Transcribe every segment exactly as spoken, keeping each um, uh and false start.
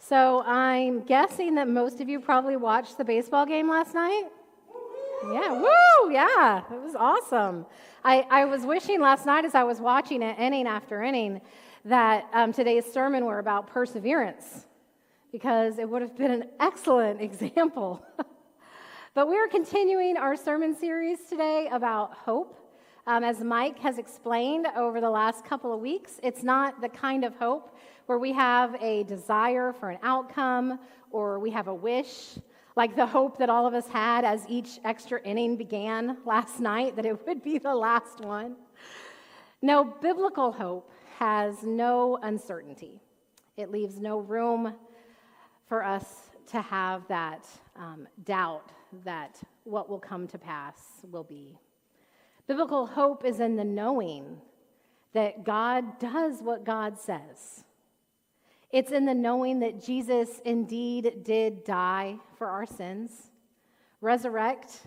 So I'm guessing that most of you probably watched the baseball game last night. Yeah, woo, yeah, it was awesome. I, I was wishing last night as I was watching it inning after inning that um, today's sermon were about perseverance, because it would have been an excellent example. But we are continuing our sermon series today about hope. Um, as Mike has explained over the last couple of weeks, it's not the kind of hope where we have a desire for an outcome or we have a wish, like the hope that all of us had as each extra inning began last night, that it would be the last one. No, biblical hope has no uncertainty. It leaves no room for us to have that um, doubt that what will come to pass will be. Biblical hope is in the knowing that God does what God says. It's in the knowing that Jesus indeed did die for our sins, resurrect,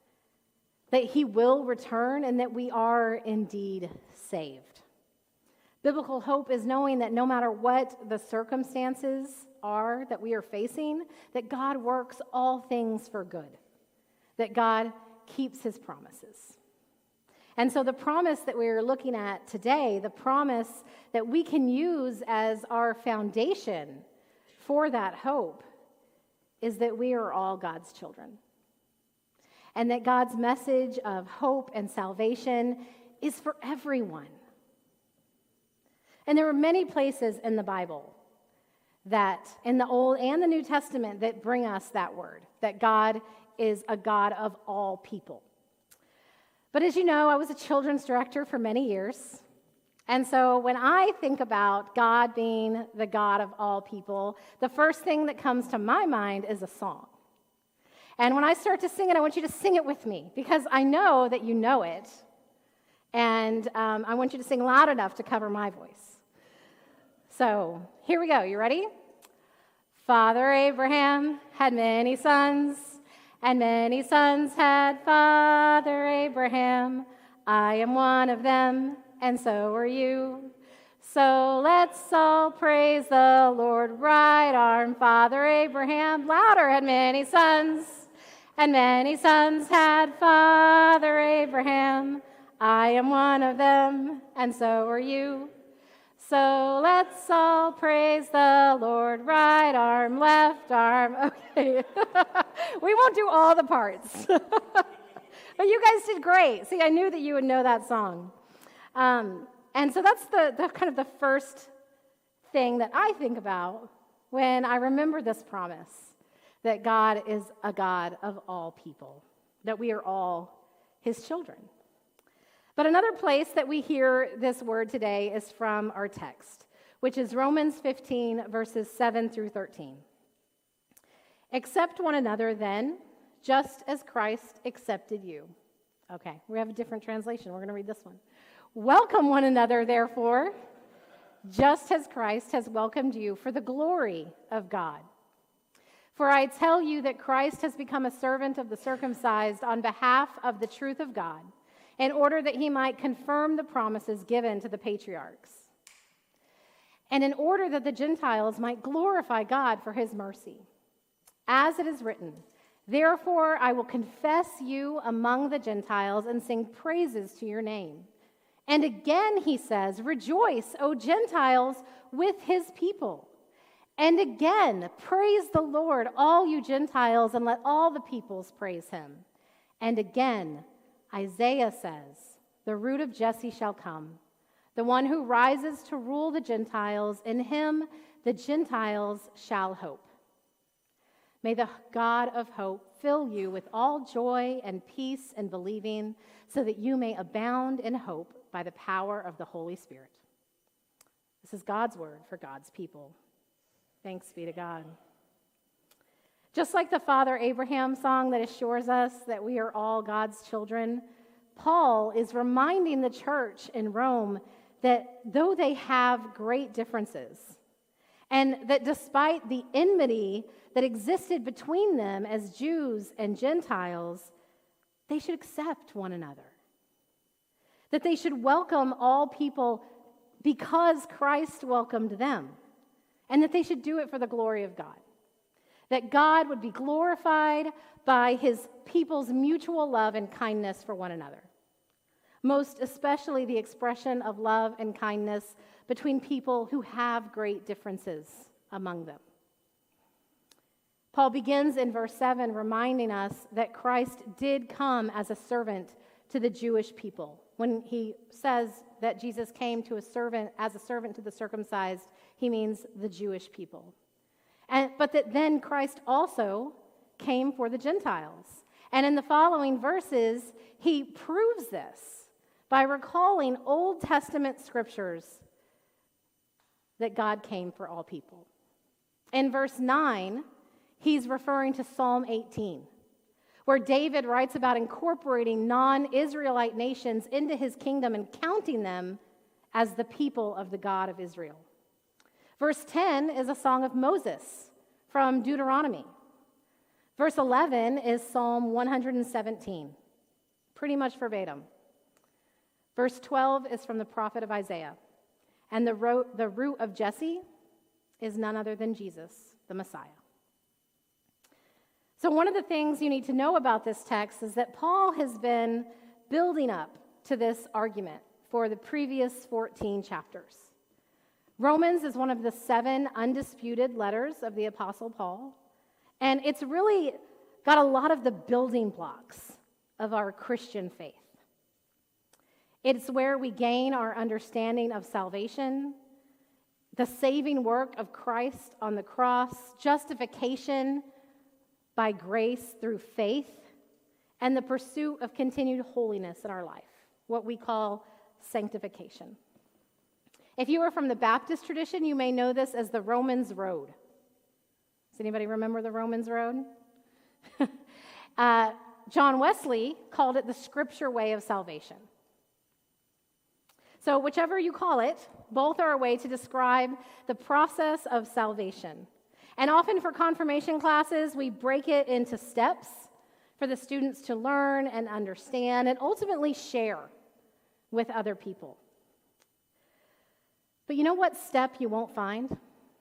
that he will return, and that we are indeed saved. Biblical hope is knowing that no matter what the circumstances are that we are facing, that God works all things for good, that God keeps his promises. And so the promise that we're looking at today, the promise that we can use as our foundation for that hope, is that we are all God's children. And that God's message of hope and salvation is for everyone. And there are many places in the Bible that, in the Old and the New Testament, that bring us that word, that God is a God of all people. But as you know, I was a children's director for many years. And so when I think about God being the God of all people, the first thing that comes to my mind is a song. And when I start to sing it, I want you to sing it with me, because I know that you know it. And um, I want you to sing loud enough to cover my voice. So here we go. You ready? Father Abraham had many sons, and many sons had Father Abraham. I am one of them, and so are you. So let's all praise the Lord. Right arm, Father Abraham, louder, had many sons, and many sons had Father Abraham. I am one of them, and so are you. So let's all praise the Lord. Right arm, left arm. Okay. We won't do all the parts. But you guys did great. See, I knew that you would know that song. Um, and so that's the, the kind of the first thing that I think about when I remember this promise, that God is a God of all people, that we are all his children. But another place that we hear this word today is from our text, which is Romans fifteen, verses seven through thirteen. Accept one another then, just as Christ accepted you. Okay, we have a different translation. We're going to read this one. Welcome one another, therefore, just as Christ has welcomed you for the glory of God. For I tell you that Christ has become a servant of the circumcised on behalf of the truth of God, in order that he might confirm the promises given to the patriarchs, and in order that the Gentiles might glorify God for his mercy. As it is written, therefore I will confess you among the Gentiles and sing praises to your name. And again he says, rejoice, O Gentiles, with his people. And again, praise the Lord, all you Gentiles, and let all the peoples praise him. And again, Isaiah says, the root of Jesse shall come, the one who rises to rule the Gentiles. In him the Gentiles shall hope. May the God of hope fill you with all joy and peace in believing, so that you may abound in hope by the power of the Holy Spirit. This is God's word for God's people. Thanks be to God. Just like the Father Abraham song that assures us that we are all God's children, Paul is reminding the church in Rome that though they have great differences, and that despite the enmity that existed between them as Jews and Gentiles, they should accept one another. That they should welcome all people because Christ welcomed them. and that they should do it for the glory of God. That God would be glorified by his people's mutual love and kindness for one another. Most especially the expression of love and kindness between people who have great differences among them. Paul begins in verse seven reminding us that Christ did come as a servant to the Jewish people. When he says that Jesus came to a servant as a servant to the circumcised, he means the Jewish people. And, but that then Christ also came for the Gentiles. And in the following verses, he proves this by recalling Old Testament scriptures that God came for all people. In verse nine, he's referring to Psalm eighteen, where David writes about incorporating non-Israelite nations into his kingdom and counting them as the people of the God of Israel. Verse ten is a song of Moses from Deuteronomy. Verse eleven is Psalm one seventeen, pretty much verbatim. Verse twelve is from the prophet of Isaiah. And the, ro- the root of Jesse is none other than Jesus, the Messiah. So one of the things you need to know about this text is that Paul has been building up to this argument for the previous fourteen chapters. Romans is one of the seven undisputed letters of the Apostle Paul, and it's really got a lot of the building blocks of our Christian faith. It's where we gain our understanding of salvation, the saving work of Christ on the cross, justification by grace through faith, and the pursuit of continued holiness in our life, what we call sanctification. If you are from the Baptist tradition, you may know this as the Romans Road. Does anybody remember the Romans Road? uh, John Wesley called it the scripture way of salvation. So whichever you call it, both are a way to describe the process of salvation. And often for confirmation classes, we break it into steps for the students to learn and understand and ultimately share with other people. But you know what step you won't find?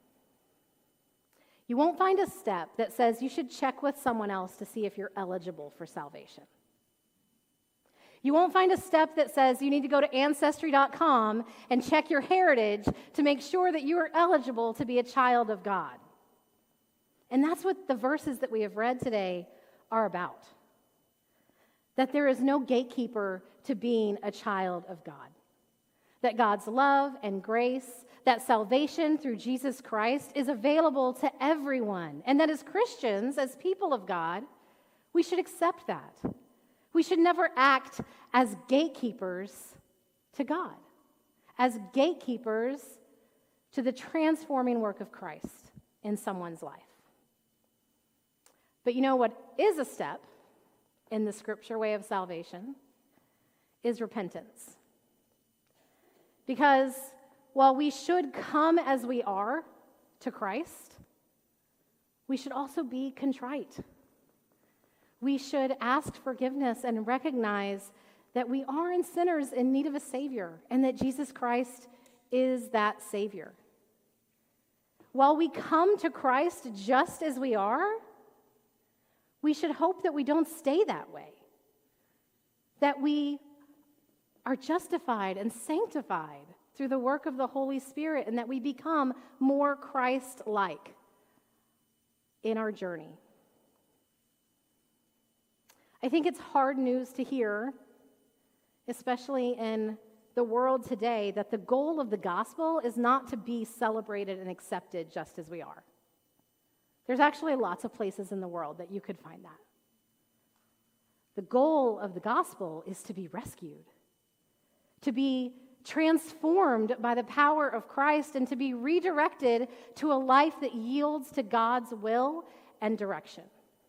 You won't find a step that says you should check with someone else to see if you're eligible for salvation. You won't find a step that says you need to go to ancestry dot com and check your heritage to make sure that you are eligible to be a child of God. And that's what the verses that we have read today are about. That there is no gatekeeper to being a child of God. That God's love and grace, that salvation through Jesus Christ is available to everyone. And that as Christians, as people of God, we should accept that. We should never act as gatekeepers to God, as gatekeepers to the transforming work of Christ in someone's life. But you know what is a step in the scripture way of salvation is repentance. Because while we should come as we are to Christ, we should also be contrite. We should ask forgiveness and recognize that we are sinners in need of a Savior and that Jesus Christ is that Savior. While we come to Christ just as we are, we should hope that we don't stay that way, that we are justified and sanctified through the work of the Holy Spirit and that we become more Christ-like in our journey. I think it's hard news to hear, especially in the world today, that the goal of the gospel is not to be celebrated and accepted just as we are. There's actually lots of places in the world that you could find that. The goal of the gospel is to be rescued, to be transformed by the power of Christ, and to be redirected to a life that yields to God's will and direction.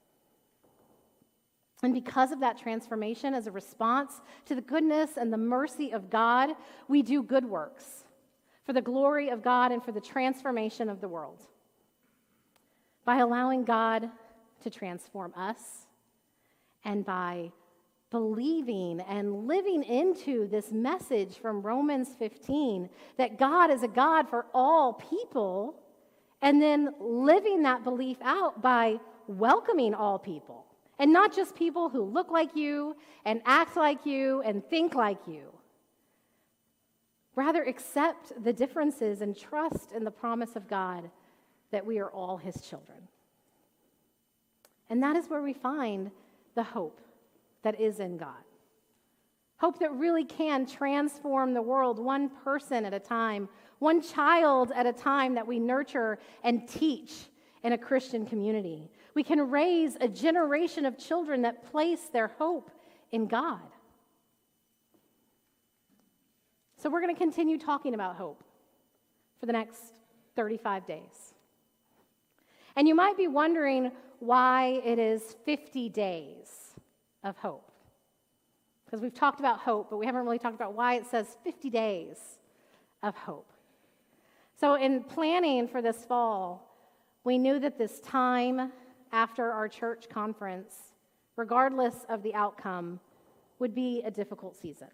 And because of that transformation, as a response to the goodness and the mercy of God, we do good works for the glory of God and for the transformation of the world. By allowing God to transform us and by believing and living into this message from Romans fifteen that God is a God for all people and then living that belief out by welcoming all people, and not just people who look like you and act like you and think like you. Rather, accept the differences and trust in the promise of God that we are all his children. And that is where we find the hope that is in God. Hope that really can transform the world one person at a time, one child at a time that we nurture and teach in a Christian community. We can raise a generation of children that place their hope in God. So we're going to continue talking about hope for the next thirty-five days. And you might be wondering why it is fifty days of hope. Because we've talked about hope, but we haven't really talked about why it says fifty days of hope. So in planning for this fall, we knew that this time after our church conference, regardless of the outcome, would be a difficult season.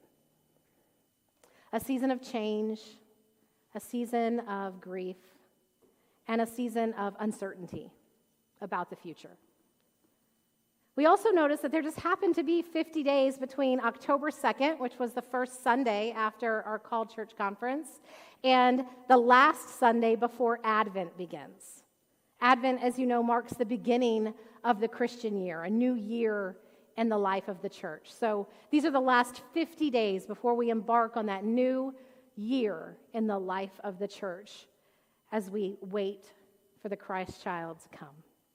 A season of change, a season of grief, and a season of uncertainty about the future. We also noticed that there just happened to be fifty days between October second, which was the first Sunday after our called church conference, and the last Sunday before Advent begins. Advent, as you know, marks the beginning of the Christian year, a new year in the life of the church. So these are the last fifty days before we embark on that new year in the life of the church as we wait for the Christ child to come.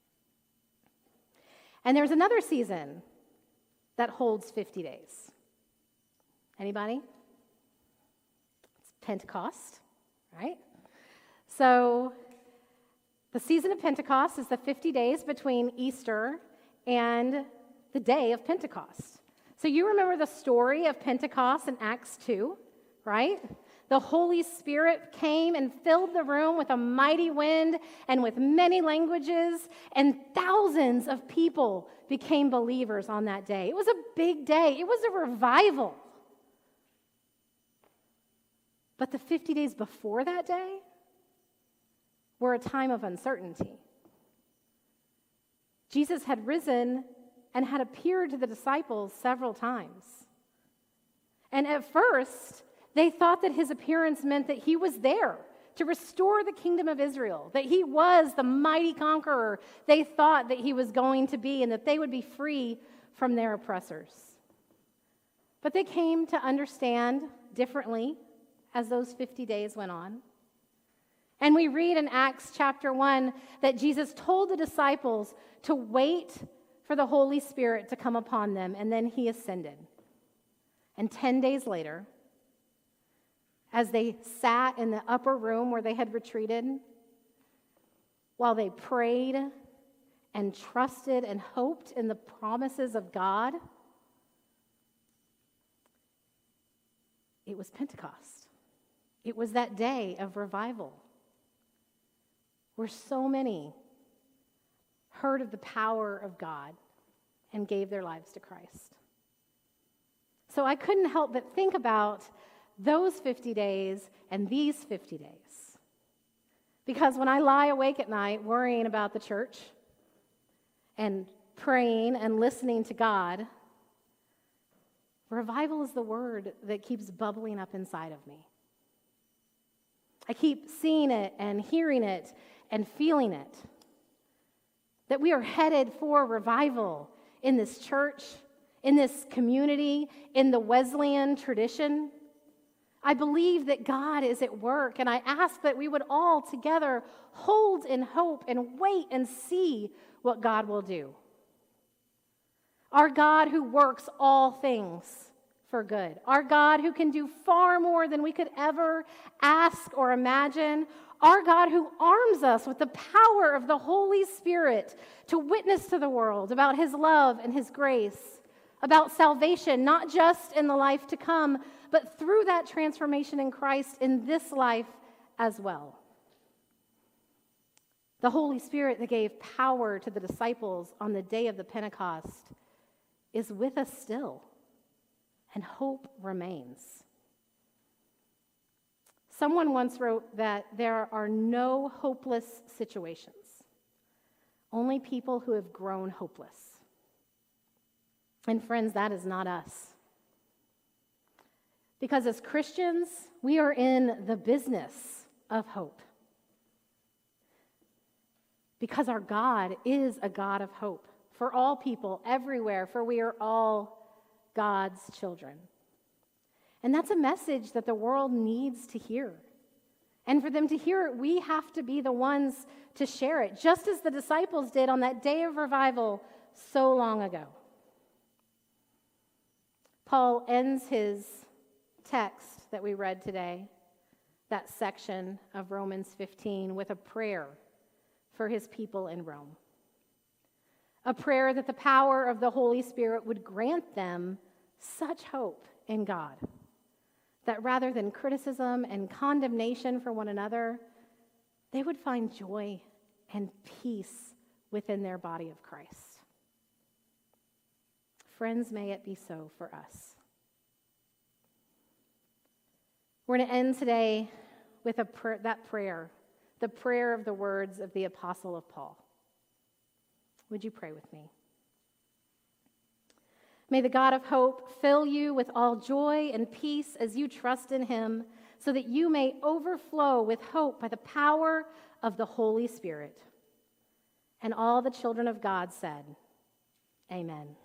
And there's another season that holds fifty days. Anybody? It's Pentecost, right? So the season of Pentecost is the fifty days between Easter and the day of Pentecost. So you remember the story of Pentecost in Acts two, right? The Holy Spirit came and filled the room with a mighty wind and with many languages, and thousands of people became believers on that day. It was a big day. It was a revival. But the fifty days before that day were a time of uncertainty. Jesus had risen and had appeared to the disciples several times. And at first, they thought that his appearance meant that he was there to restore the kingdom of Israel, that he was the mighty conqueror they thought that he was going to be, and that they would be free from their oppressors. But they came to understand differently as those fifty days went on. And we read in Acts chapter one that Jesus told the disciples to wait for the Holy Spirit to come upon them, and then he ascended. And ten days later, as they sat in the upper room where they had retreated, while they prayed and trusted and hoped in the promises of God, it was Pentecost. It was that day of revival where so many heard of the power of God and gave their lives to Christ. So I couldn't help but think about those fifty days and these fifty days. Because when I lie awake at night worrying about the church and praying and listening to God, revival is the word that keeps bubbling up inside of me. I keep seeing it and hearing it and feeling it. That we are headed for revival in this church, in this community, in the Wesleyan tradition. I believe that God is at work, and I ask that we would all together hold in hope and wait and see what God will do. Our God who works all things for good. Our God who can do far more than we could ever ask or imagine. Our God who arms us with the power of the Holy Spirit to witness to the world about his love and his grace, about salvation, not just in the life to come, but through that transformation in Christ in this life as well. The Holy Spirit that gave power to the disciples on the day of the Pentecost is with us still, and hope remains. Someone once wrote that there are no hopeless situations, only people who have grown hopeless. And friends, that is not us. Because as Christians, we are in the business of hope. Because our God is a God of hope for all people everywhere, for we are all God's children. And that's a message that the world needs to hear. And for them to hear it, we have to be the ones to share it, just as the disciples did on that day of revival so long ago. Paul ends his text that we read today, that section of Romans fifteen, with a prayer for his people in Rome. A prayer that the power of the Holy Spirit would grant them such hope in God that rather than criticism and condemnation for one another, they would find joy and peace within their body of Christ. Friends, may it be so for us. We're going to end today with a pr- that prayer, the prayer of the words of the Apostle of Paul. Would you pray with me? May the God of hope fill you with all joy and peace as you trust in him, so that you may overflow with hope by the power of the Holy Spirit. And all the children of God said, Amen.